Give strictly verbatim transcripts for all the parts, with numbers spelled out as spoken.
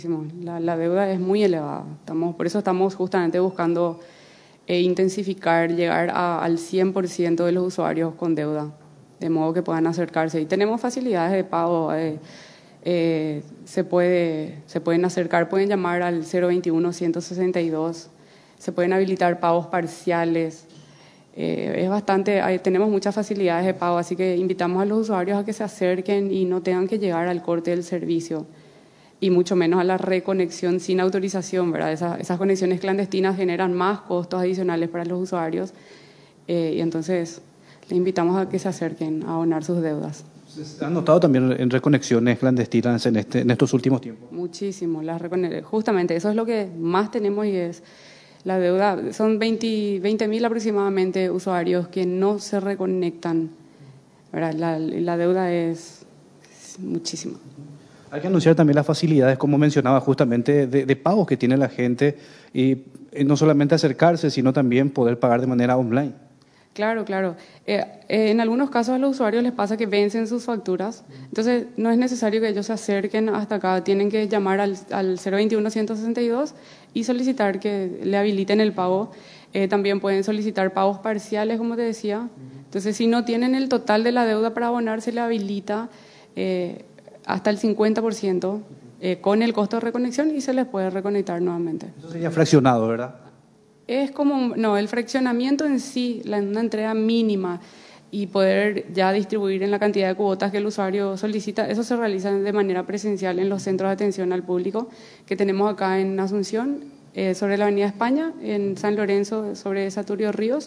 La, la deuda es muy elevada. Estamos, por eso estamos justamente buscando eh, intensificar, llegar a, al cien por ciento de los usuarios con deuda, de modo que puedan acercarse. Y tenemos facilidades de pago. Eh, eh, se, puede, se pueden acercar, pueden llamar al cero veintiuno, ciento sesenta y dos, se pueden habilitar pagos parciales. Eh, es bastante, hay, tenemos muchas facilidades de pago, así que invitamos a los usuarios a que se acerquen y no tengan que llegar al corte del servicio, y mucho menos a la reconexión sin autorización, ¿verdad? Esa, esas conexiones clandestinas generan más costos adicionales para los usuarios, eh, y entonces les invitamos a que se acerquen a abonar sus deudas. ¿Se han notado también en reconexiones clandestinas en, este, en estos últimos tiempos? Muchísimo, las reconex- justamente eso es lo que más tenemos, y es la deuda. Son veinte mil aproximadamente usuarios que no se reconectan, ¿verdad? La, la deuda es, es muchísima. Hay que anunciar también las facilidades, como mencionaba, justamente de, de pagos que tiene la gente, y no solamente acercarse, sino también poder pagar de manera online. Claro, claro. Eh, eh, en algunos casos a los usuarios les pasa que vencen sus facturas, entonces no es necesario que ellos se acerquen hasta acá, tienen que llamar al, al cero veintiuno, ciento sesenta y dos y solicitar que le habiliten el pago. Eh, también pueden solicitar pagos parciales, como te decía. Entonces, si no tienen el total de la deuda para abonar, se le habilita eh, hasta el cincuenta por ciento eh, con el costo de reconexión, y se les puede reconectar nuevamente. Eso sería fraccionado, ¿verdad? Es como, no, el fraccionamiento en sí, la, una entrega mínima y poder ya distribuir en la cantidad de cuotas que el usuario solicita, eso se realiza de manera presencial en los centros de atención al público que tenemos acá en Asunción, eh, sobre la Avenida España, en San Lorenzo, sobre Saturio Ríos,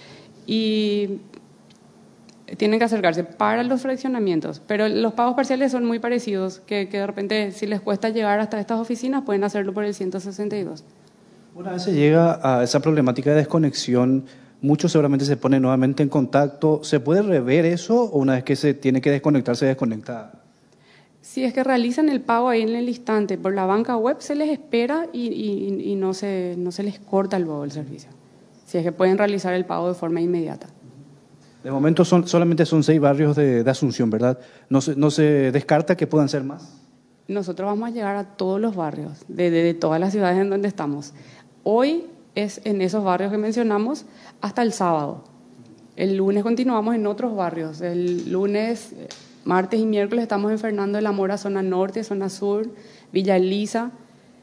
y tienen que acercarse para los fraccionamientos, pero los pagos parciales son muy parecidos, que, que de repente si les cuesta llegar hasta estas oficinas pueden hacerlo por el ciento sesenta y dos. Una vez se llega a esa problemática de desconexión, muchos seguramente se ponen nuevamente en contacto. ¿Se puede rever eso, o una vez que se tiene que desconectar, se desconecta? Si es que realizan el pago ahí en el instante por la banca web, se les espera y, y, y no, se, no se les corta luego el servicio. Si es que pueden realizar el pago de forma inmediata. De momento son, solamente son seis barrios de, de Asunción, ¿verdad? ¿No se, no se descarta que puedan ser más? Nosotros vamos a llegar a todos los barrios, de, de, de todas las ciudades en donde estamos. Hoy es en esos barrios que mencionamos hasta el sábado. El lunes continuamos en otros barrios. El lunes, martes y miércoles estamos en Fernando de la Mora, zona norte, zona sur, Villa Elisa.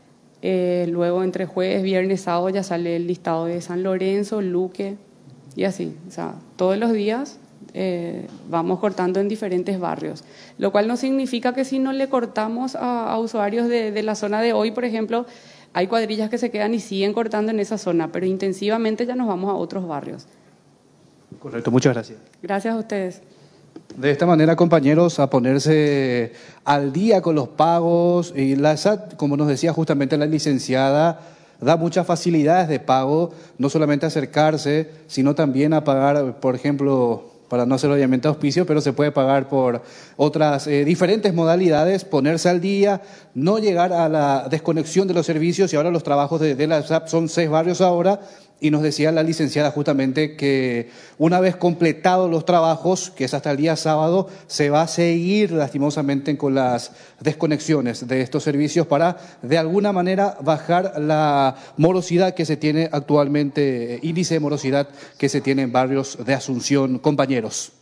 Eh, luego entre jueves, viernes, sábado ya sale el listado de San Lorenzo, Luque y así. O sea, todos los días eh, vamos cortando en diferentes barrios. Lo cual no significa que si no le cortamos a, a usuarios de, de la zona de hoy, por ejemplo, hay cuadrillas que se quedan y siguen cortando en esa zona, pero intensivamente ya nos vamos a otros barrios. Correcto, muchas gracias. Gracias a ustedes. De esta manera, compañeros, a ponerse al día con los pagos. Y la S A T, como nos decía justamente la licenciada, da muchas facilidades de pago, no solamente acercarse, sino también a pagar, por ejemplo, para no hacer obviamente auspicio, pero se puede pagar por otras eh, diferentes modalidades, ponerse al día, no llegar a la desconexión de los servicios. Y ahora los trabajos de, de la S A P son seis barrios ahora, y nos decía la licenciada justamente que una vez completados los trabajos, que es hasta el día sábado, se va a seguir lastimosamente con las desconexiones de estos servicios para de alguna manera bajar la morosidad que se tiene actualmente, índice de morosidad que se tiene en barrios de Asunción, compañeros.